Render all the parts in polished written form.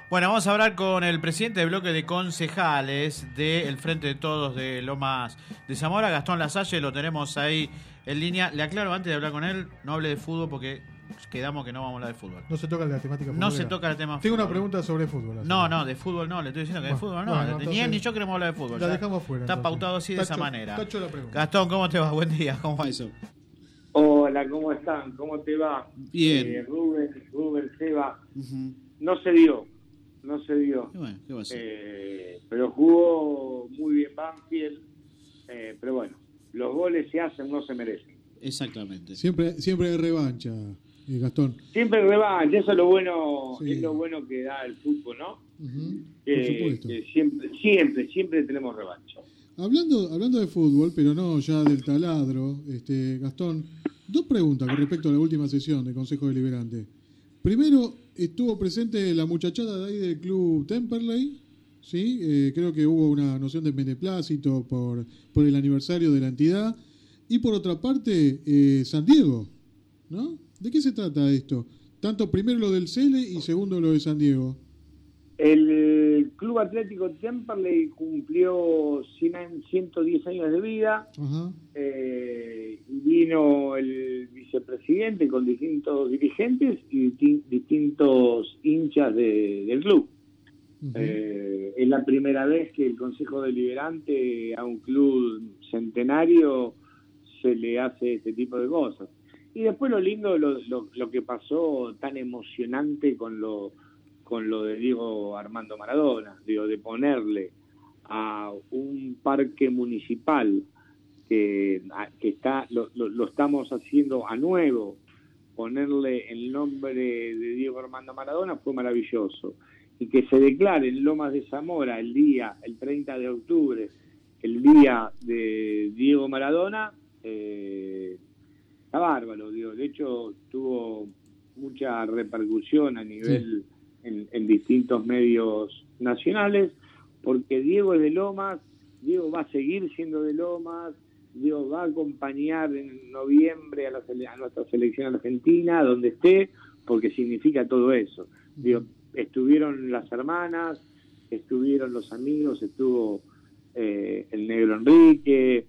Bueno, vamos a hablar con el presidente del bloque de concejales del Frente de Todos de Lomas de Zamora, Gastón Lasalle, lo tenemos ahí en línea. Le aclaro antes de hablar con él, no hable de fútbol porque quedamos que no vamos a hablar de fútbol. No se toca la temática futbolera. No se toca el tema Tengo fútbol. una pregunta sobre fútbol. No, de fútbol no, le estoy diciendo que de fútbol no. Bueno, Ni él ni yo queremos hablar de fútbol. La dejamos fuera. Está pautado así de esa Tacho, manera. Tacho la pregunta. Gastón, ¿cómo te va? Buen día, ¿cómo va eso? Hola, ¿cómo están? ¿Cómo te va? Bien. Rubén, Seba. Uh-huh. No se dio. Y bueno, ¿qué va a ser? Pero jugó muy bien Banfield. Pero bueno, los goles se hacen, no se merecen. Exactamente. Siempre hay revancha, Gastón. Siempre revancha, eso es lo bueno, Sí. es lo bueno que da el fútbol, ¿no? Uh-huh. Por supuesto. Que siempre tenemos revancha. Hablando de fútbol, pero no ya del taladro, Gastón, dos preguntas con respecto a la última sesión del Consejo Deliberante. Primero, estuvo presente la muchachada de ahí del club Temperley, ¿sí? Creo que hubo una noción de beneplácito por el aniversario de la entidad. Y por otra parte, San Diego, ¿no? ¿De qué se trata esto? Tanto primero lo del Cele y segundo lo de San Diego. El Club Atlético Temperley cumplió 110 años de vida. Ajá. Vino el vicepresidente con distintos dirigentes y distintos hinchas del club. Uh-huh. Es la primera vez que el Consejo Deliberante a un club centenario se le hace este tipo de cosas. Y después lo lindo, lo que pasó tan emocionante con lo de Diego Armando Maradona, digo, de ponerle a un parque municipal que está lo estamos haciendo a nuevo, ponerle el nombre de Diego Armando Maradona fue maravilloso. Y que se declare en Lomas de Zamora el 30 de octubre, el día de Diego Maradona, está bárbaro, digo. De hecho, tuvo mucha repercusión a nivel en distintos medios nacionales, porque Diego es de Lomas, Diego va a seguir siendo de Lomas, Diego va a acompañar en noviembre a nuestra selección argentina, donde esté, porque significa todo eso. Digo, estuvieron las hermanas, estuvieron los amigos, estuvo el negro Enrique,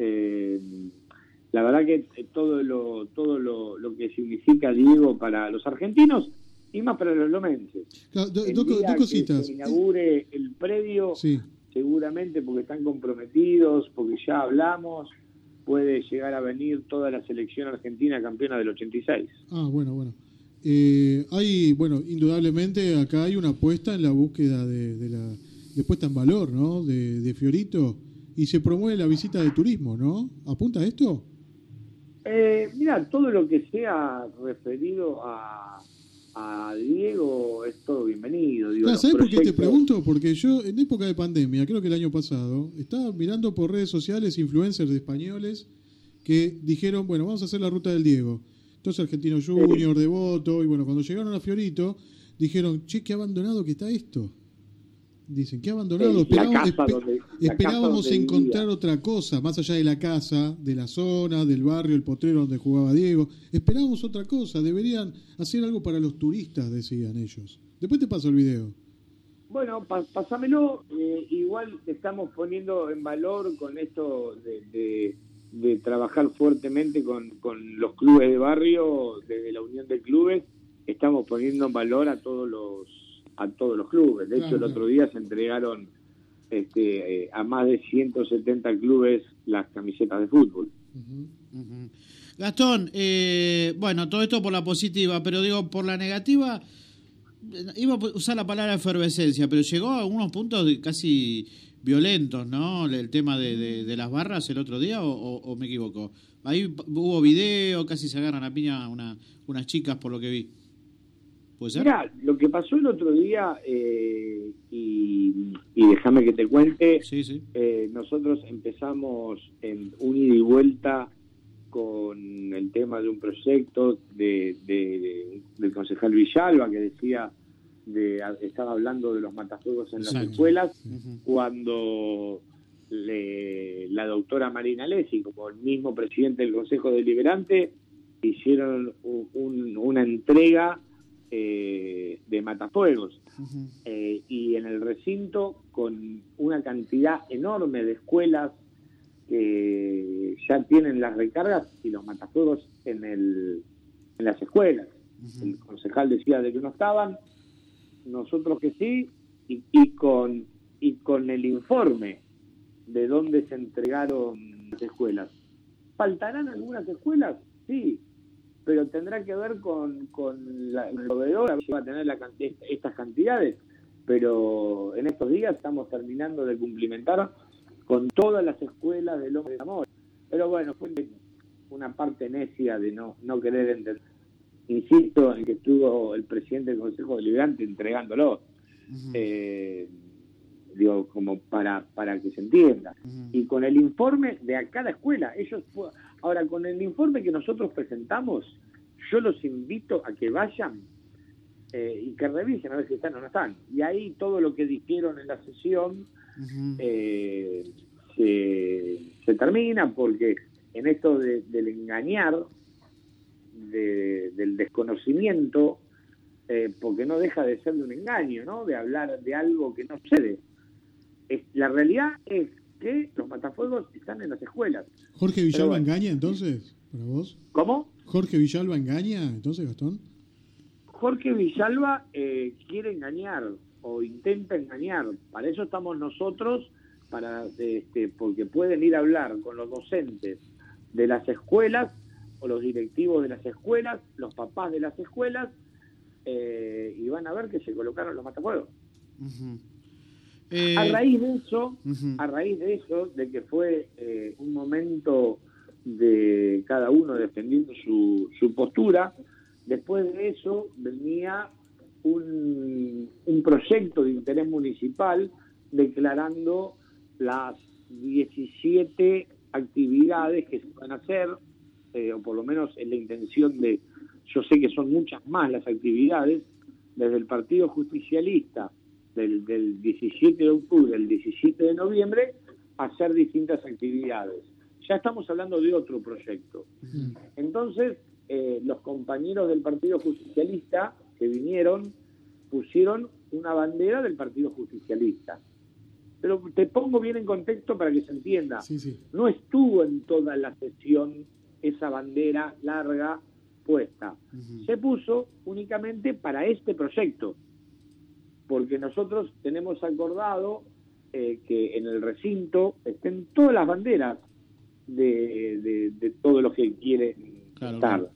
la verdad que todo lo que significa Diego para los argentinos y más para los lomenses. Claro, El dos día cositas. que se inaugure el predio, Sí. seguramente porque están comprometidos, porque ya hablamos, puede llegar a venir toda la selección argentina campeona del 86. Ah, bueno. Indudablemente acá hay una apuesta en la búsqueda de puesta en valor, ¿no? De Fiorito, y se promueve la visita de turismo, ¿no? ¿Apunta a esto? Mira, todo lo que sea referido a Diego es todo bienvenido. Digo, ¿Sabes por qué te pregunto? Porque yo en época de pandemia, creo que el año pasado, estaba mirando por redes sociales influencers españoles que dijeron, bueno, vamos a hacer la ruta del Diego. Entonces Argentino Junior, Devoto, y bueno, cuando llegaron a Fiorito, dijeron, che, qué abandonado que está esto. Dicen, qué abandonado. Esperábamos encontrar otra cosa, más allá de la casa, de la zona, del barrio, el potrero donde jugaba Diego. Esperábamos otra cosa, deberían hacer algo para los turistas, decían ellos. Después te paso el video. Bueno, pasámelo. Igual estamos poniendo en valor con esto de trabajar fuertemente con los clubes de barrio, desde la unión de clubes, estamos poniendo en valor a todos los clubes. De hecho, el otro día se entregaron a más de 170 clubes las camisetas de fútbol. Uh-huh. Uh-huh. Gastón, bueno, todo esto por la positiva, pero digo, por la negativa, iba a usar la palabra efervescencia, pero llegó a algunos puntos casi violentos, ¿no? El tema de las barras el otro día, o me equivoco. Ahí hubo video, casi se agarran a piña unas chicas por lo que vi. ¿Puede ser? Mirá, lo que pasó el otro día, y déjame que te cuente, sí. Nosotros empezamos en un ida y vuelta con el tema de un proyecto del concejal Villalba, que decía, estaba hablando de los matafuegos en las escuelas, cuando la doctora Marina Lessi, como el mismo presidente del Consejo Deliberante, hicieron una entrega de Matafuegos. Ujú. Y en el recinto con una cantidad enorme de escuelas que ya tienen las recargas y los matafuegos en las escuelas. Ujú. El concejal decía de que no estaban, nosotros que sí, y con el informe de dónde se entregaron las escuelas. ¿Faltarán algunas escuelas? Sí, pero tendrá que ver con el proveedor, a ver si va a tener estas cantidades, pero en estos días estamos terminando de cumplimentar con todas las escuelas del Hombre de Amor. Pero bueno, fue una parte necia de no querer entender. Insisto en que estuvo el presidente del Consejo Deliberante entregándolo. Ujú. Digo, como para que se entienda. Ujú. Y con el informe de a cada escuela, ahora con el informe que nosotros presentamos, yo los invito a que vayan y que revisen a ver si están o no están. Y ahí todo lo que dijeron en la sesión Ujú. se termina, porque en esto del engañar, del desconocimiento, porque no deja de ser de un engaño, ¿no? De hablar de algo que no sucede. La realidad es que los matafuegos están en las escuelas. ¿Jorge Villalba bueno. engaña entonces, para vos? ¿Cómo? ¿Jorge Villalba engaña entonces, Gastón? Jorge Villalba quiere engañar o intenta engañar. Para eso estamos nosotros, porque pueden ir a hablar con los docentes de las escuelas o los directivos de las escuelas, los papás de las escuelas, y van a ver que se colocaron los matafuegos. Ujú. A raíz de eso, Ujú. de que fue un momento de cada uno defendiendo su postura, después de eso venía un proyecto de interés municipal declarando las 17 actividades que se van a hacer, o por lo menos en la intención yo sé que son muchas más las actividades, desde el Partido Justicialista, del 17 de octubre al 17 de noviembre, hacer distintas actividades. Ya estamos hablando de otro proyecto. Ujú. Entonces, los compañeros del Partido Justicialista que vinieron pusieron una bandera del Partido Justicialista. Pero te pongo bien en contexto para que se entienda. Sí, sí. No estuvo en toda la sesión esa bandera larga puesta. Ujú. Se puso únicamente para este proyecto, porque nosotros tenemos acordado que en el recinto estén todas las banderas de todos los que quieren Claro, estar. claro.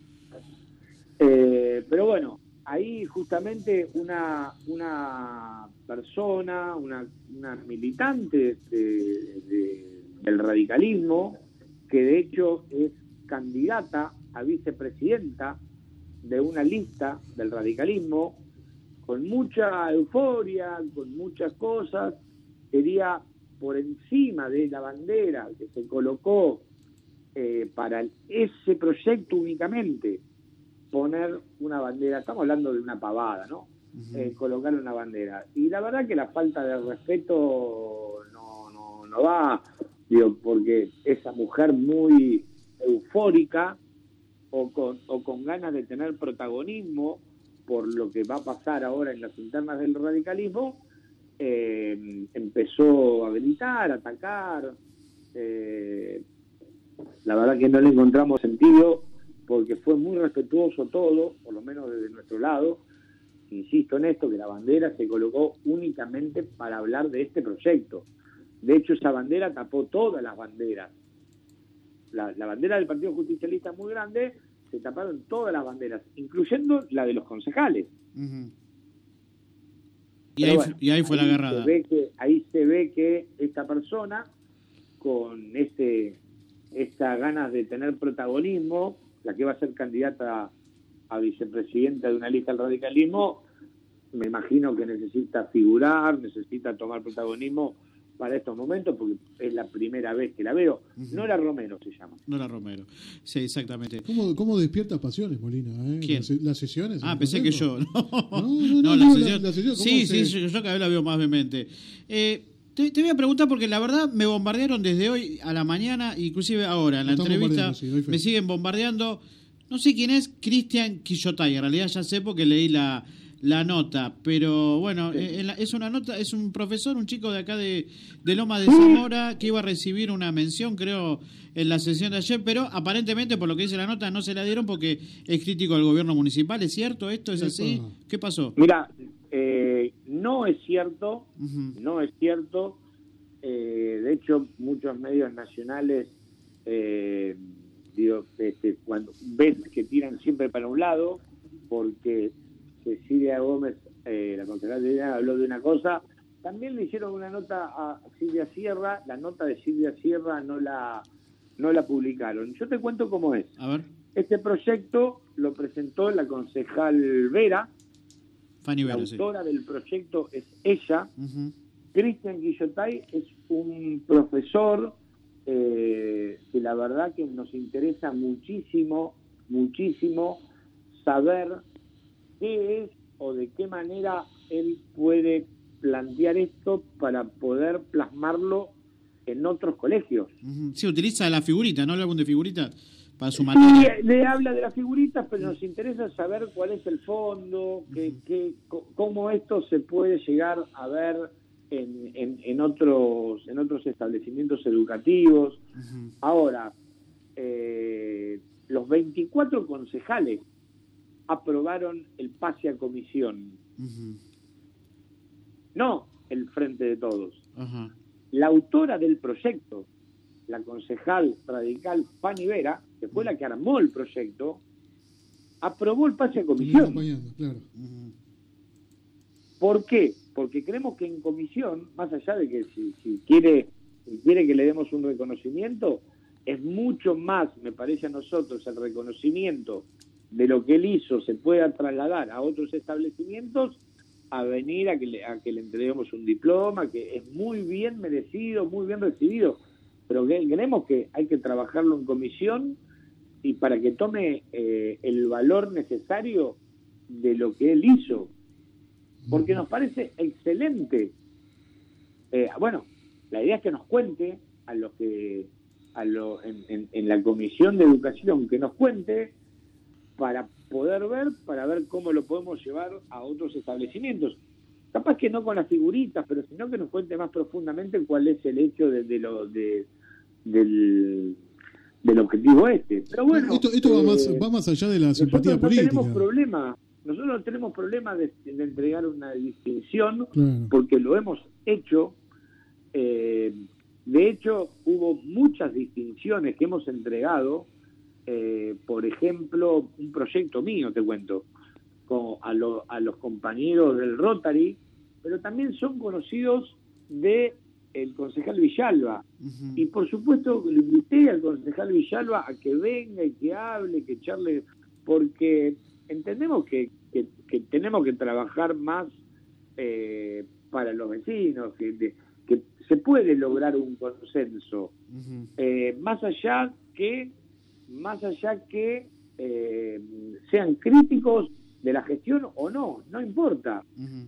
Pero bueno, ahí justamente una persona, una militante del radicalismo, que de hecho es candidata a vicepresidenta de una lista del radicalismo, con mucha euforia, con muchas cosas, quería por encima de la bandera que se colocó para ese proyecto únicamente, poner una bandera. Estamos hablando de una pavada, ¿no? Ujú. Colocar una bandera. Y la verdad que la falta de respeto no va, digo, porque esa mujer muy eufórica o con ganas de tener protagonismo por lo que va a pasar ahora en las internas del radicalismo, empezó a gritar, a atacar. La verdad que no le encontramos sentido, porque fue muy respetuoso todo, por lo menos desde nuestro lado. Insisto en esto, que la bandera se colocó únicamente para hablar de este proyecto. De hecho, esa bandera tapó todas las banderas. La bandera del Partido Justicialista es muy grande, se taparon todas las banderas, incluyendo la de los concejales. Ujú. Pero bueno, Y ahí fue la agarrada. Ahí se ve que esta persona, con estas ganas de tener protagonismo, la que va a ser candidata a vicepresidenta de una lista del radicalismo, me imagino que necesita figurar, necesita tomar protagonismo para estos momentos, porque es la primera vez que la veo. Ujú. Nora Romero se llama. Nora Romero. Sí, exactamente. ¿Cómo despierta pasiones, Molina? ¿Quién? Las sesiones. Ah, en pensé que Consejo. yo. No, la la sesión. sesión, ¿cómo Sí, se- sí, yo cada vez la veo más vehemente. Te voy a preguntar porque la verdad me bombardearon desde hoy a la mañana, inclusive ahora en la Estamos entrevista bombardeando, sí, doy fe. me siguen bombardeando. No sé quién es Cristian Quillotay, en realidad ya sé porque leí la nota, pero bueno, es una nota, es un profesor, un chico de acá de Loma de Zamora que iba a recibir una mención, creo, en la sesión de ayer, pero aparentemente, por lo que dice la nota, no se la dieron porque es crítico del gobierno municipal. ¿Es cierto esto? ¿Es así? ¿Qué pasó? Mira, no es cierto, Uh-huh. no es cierto. De hecho, muchos medios nacionales, cuando ves que tiran siempre para un lado, porque Cecilia Gómez, la concejal de Liliana, habló de una cosa. También le hicieron una nota a Silvia Sierra. La nota de Silvia Sierra no la publicaron. Yo te cuento cómo es. A ver. Este proyecto lo presentó la concejal Vera. Fanny Vera, la autora del proyecto es ella. Uh-huh. Cristian Quillotay es un profesor que la verdad que nos interesa muchísimo saber qué es o de qué manera él puede plantear esto para poder plasmarlo en otros colegios. Uh-huh. Sí, utiliza la figurita, ¿no? ¿El álbum de figuritas para su materia? Sí, le habla de las figuritas, pero nos interesa saber cuál es el fondo, cómo esto se puede llegar a ver en otros establecimientos educativos. Uh-huh. Ahora, los 24 concejales aprobaron el pase a comisión, Uh-huh. no el Frente de Todos. Uh-huh. La autora del proyecto, la concejal radical Fanny Vera, que fue la que armó el proyecto, aprobó el pase a comisión. Claro. Uh-huh. ¿Por qué? Porque creemos que en comisión, más allá de que si quiere que le demos un reconocimiento, es mucho más, me parece a nosotros, el reconocimiento de lo que él hizo se pueda trasladar a otros establecimientos a venir a que le entreguemos un diploma, que es muy bien merecido, muy bien recibido, pero creemos que hay que trabajarlo en comisión y para que tome el valor necesario de lo que él hizo, porque nos parece excelente. Bueno, la idea es que nos cuente en la comisión de educación, que nos cuente para ver cómo lo podemos llevar a otros establecimientos. Capaz que no con las figuritas, pero sino que nos cuente más profundamente cuál es el hecho del objetivo este. Pero bueno, esto va más allá de la simpatía política. Nosotros no tenemos problema de entregar una distinción, claro, porque lo hemos hecho. De hecho, hubo muchas distinciones que hemos entregado. Por ejemplo, un proyecto mío, te cuento, a los compañeros del Rotary, pero también son conocidos del concejal Villalba. Uh-huh. Y por supuesto le invité al concejal Villalba a que venga y que hable, que charle, porque entendemos que tenemos que trabajar más para los vecinos, que se puede lograr un consenso, Uh-huh. más allá que sean críticos de la gestión o no importa. Uh-huh.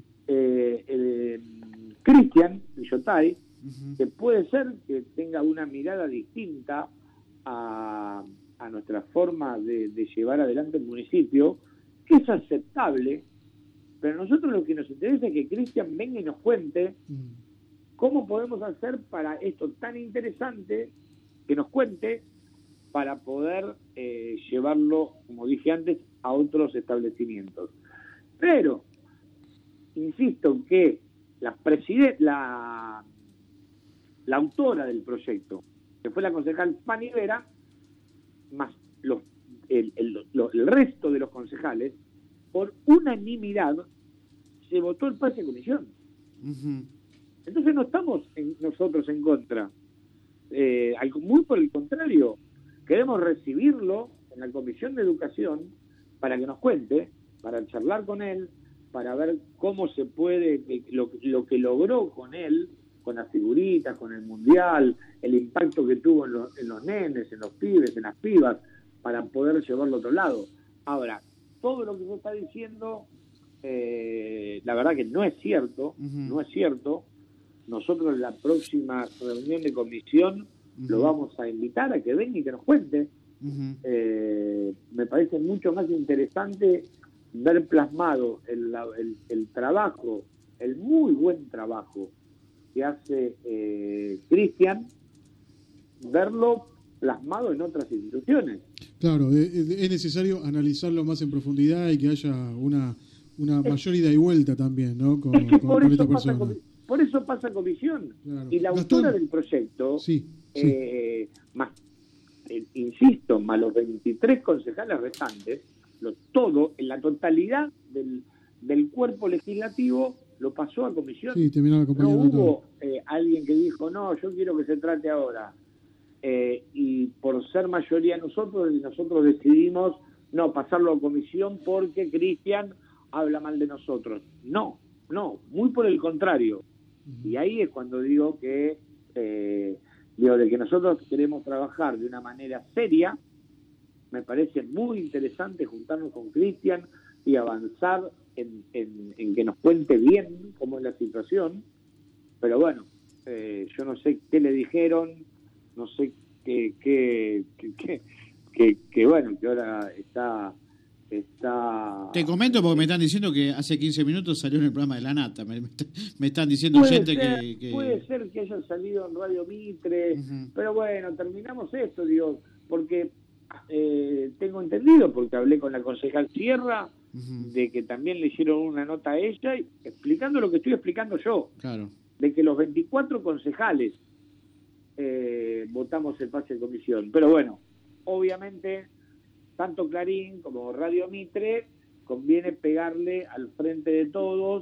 Cristian Quillotay, Uh-huh. que puede ser que tenga una mirada distinta a nuestra forma de llevar adelante el municipio, que es aceptable, pero a nosotros lo que nos interesa es que Cristian venga y nos cuente cómo podemos hacer para esto tan interesante, que nos cuente para poder llevarlo, como dije antes, a otros establecimientos. Pero, insisto que la autora del proyecto, que fue la concejal Fanny Vera, más el resto de los concejales, por unanimidad, se votó el pase a comisión. Uh-huh. Entonces no estamos nosotros en contra. Muy por el contrario, queremos recibirlo en la Comisión de Educación para que nos cuente, para charlar con él, para ver cómo se puede, lo que logró con él, con las figuritas, con el mundial, el impacto que tuvo en los nenes, en los pibes, en las pibas, para poder llevarlo a otro lado. Ahora, todo lo que se está diciendo, la verdad que no es cierto, Uh-huh. no es cierto. Nosotros en la próxima reunión de comisión lo vamos a invitar a que venga y que nos cuente, Me parece mucho más interesante ver plasmado el trabajo, el muy buen trabajo que hace Cristian, verlo plasmado en otras instituciones. Claro, es necesario analizarlo más en profundidad y que haya una mayor ida y vuelta también, ¿no? Con esta persona. Por eso pasa comisión. Claro. Y la autora del proyecto, sí. más, insisto, más los 23 concejales restantes, todo, en la totalidad del cuerpo legislativo, lo pasó a comisión. Sí, terminó no hubo alguien que dijo, no, yo quiero que se trate ahora. Y por ser mayoría nosotros decidimos no pasarlo a comisión porque Cristian habla mal de nosotros. No, muy por el contrario. Y ahí es cuando digo que de que nosotros queremos trabajar de una manera seria. Me parece muy interesante juntarnos con Cristian y avanzar en que nos cuente bien cómo es la situación. Pero bueno, yo no sé qué le dijeron, no sé que bueno, que ahora está... Te comento porque me están diciendo que hace 15 minutos salió en el programa de La Nata. Me están diciendo gente que... Puede ser que hayan salido en Radio Mitre, pero bueno, terminamos esto, digo, porque tengo entendido, porque hablé con la concejal Sierra, de que también le hicieron una nota a ella explicando lo que estoy explicando yo. Claro. De que los 24 concejales votamos el pase de comisión. Pero bueno, obviamente, tanto Clarín como Radio Mitre conviene pegarle al frente de todos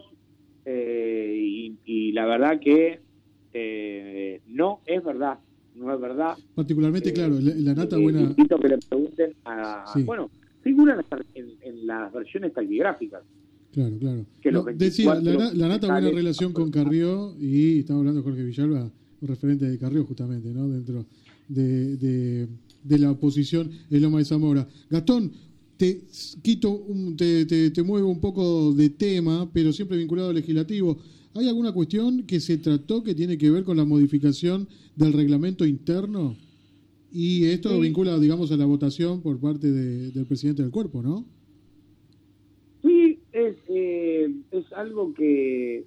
y la verdad que no es verdad. Particularmente, claro, la Nata buena... Invito que le pregunten Sí. Bueno, figuran en las versiones taquigráficas. Claro. Que decía, la Nata buena relación con Carrió, y estamos hablando de Jorge Villalba, un referente de Carrió justamente, ¿no? Dentro de la oposición en Loma de Zamora. Gastón, te muevo un poco de tema, pero siempre vinculado al legislativo. ¿Hay alguna cuestión que se trató que tiene que ver con la modificación del reglamento interno? Y esto vincula, digamos, a la votación por parte del presidente del cuerpo, ¿no? Sí, es algo que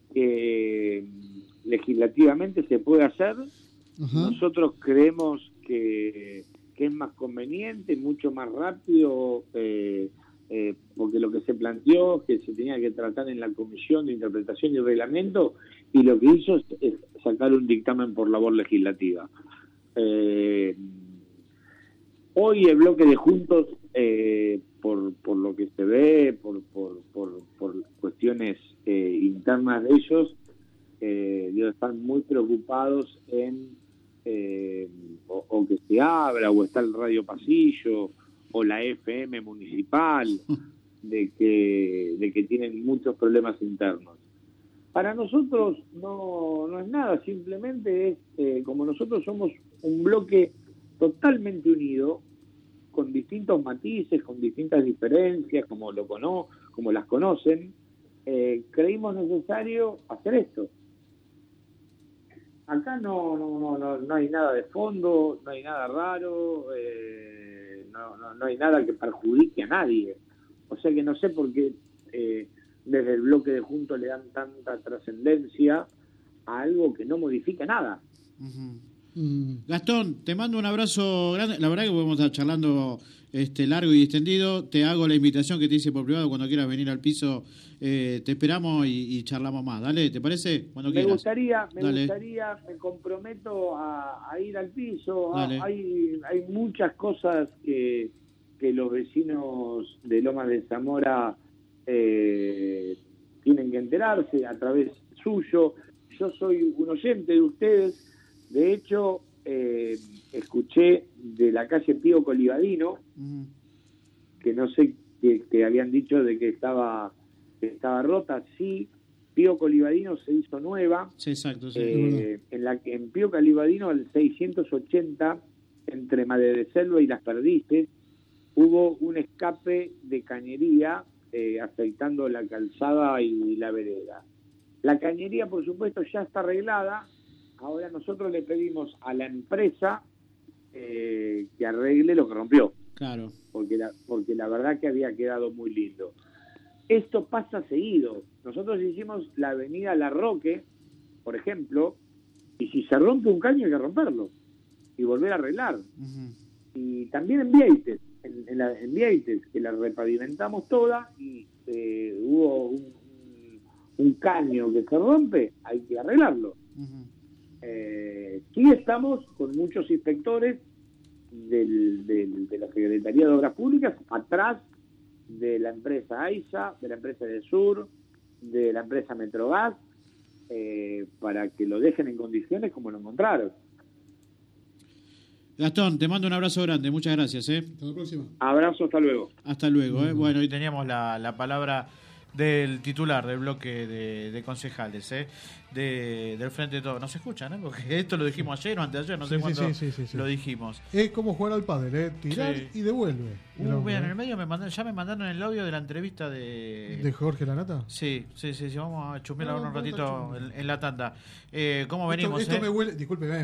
legislativamente se puede hacer. Ajá. Nosotros creemos que es más conveniente, mucho más rápido, porque lo que se planteó que se tenía que tratar en la Comisión de Interpretación y Reglamento, y lo que hizo es sacar un dictamen por labor legislativa. Hoy el bloque de Juntos, por lo que se ve, por cuestiones internas de ellos, están muy preocupados en o que se abra, o está el radio pasillo, o la FM municipal, de que tienen muchos problemas internos. Para nosotros no es nada, simplemente es como nosotros somos un bloque totalmente unido, con distintos matices, con distintas diferencias, como las conocen, creímos necesario hacer esto. Acá no hay nada de fondo, no hay nada raro, no hay nada que perjudique a nadie. O sea que no sé por qué desde el bloque de Juntos le dan tanta trascendencia a algo que no modifica nada. Gastón, te mando un abrazo grande. La verdad que podemos estar charlando largo y extendido. Te hago la invitación que te hice por privado. Cuando quieras venir al piso, te esperamos y charlamos más. Dale, ¿te parece? Cuando quieras. Me gustaría, me comprometo a ir al piso. Hay muchas cosas que los vecinos de Lomas de Zamora tienen que enterarse a través suyo. Yo soy un oyente de ustedes. De hecho, escuché de la calle Pío Colivadino, que no sé, que habían dicho de que estaba rota. Sí, Pío Colivadino se hizo nueva. Sí, exacto. Sí. En Pío Colivadino, al 680, entre Madre de Selva y Las Perdices, hubo un escape de cañería afectando la calzada y la vereda. La cañería, por supuesto, ya está arreglada. Ahora nosotros le pedimos a la empresa que arregle lo que rompió. Claro. Porque la verdad que había quedado muy lindo. Esto pasa seguido. Nosotros hicimos la avenida La Roque, por ejemplo, y si se rompe un caño hay que romperlo y volver a arreglar. Uh-huh. Y también en Vieites, en Vieites, que la repavimentamos toda y hubo un caño que se rompe, hay que arreglarlo. Uh-huh. Sí estamos con muchos inspectores de la Secretaría de Obras Públicas atrás de la empresa AISA, de la empresa del Sur, de la empresa Metrogas, para que lo dejen en condiciones como lo encontraron. Gastón, te mando un abrazo grande, muchas gracias. Hasta la próxima. Abrazo, hasta luego. Hasta luego. Bueno, hoy teníamos la palabra del titular del bloque de concejales, del Frente de Todos. ¿Nos escuchan? Porque esto lo dijimos ayer o antes de ayer, no sé cuándo lo dijimos. Es como jugar al pádel, tirar y devuelve. Bien, en el medio me mandaron el audio de la entrevista ¿De Jorge Lanata? Sí, vamos a chusmear un ratito en la tanda. ¿Cómo venimos? Esto me huele, disculpe,